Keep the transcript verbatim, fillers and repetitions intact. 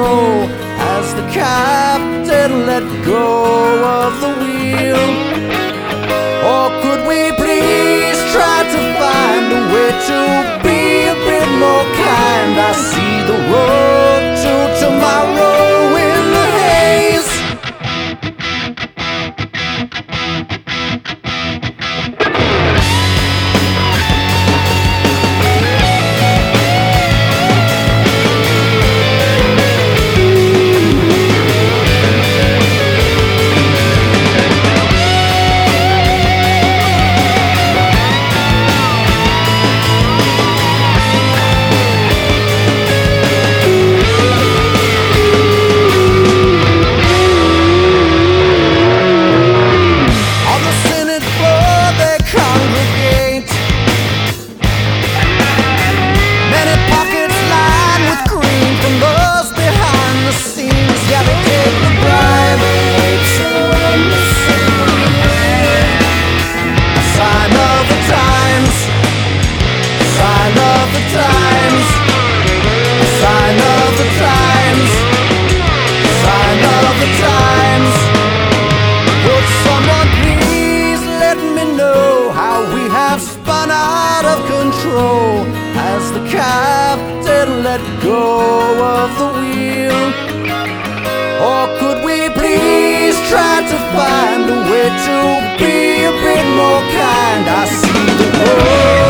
control as the captain let go of the wheel. Or could we please try to find a way to be a bit more kind? I see the road to tomorrow in the haze. Spun out of control as the captain let go of the wheel. Or could we please try to find a way to be a bit more kind? I see the road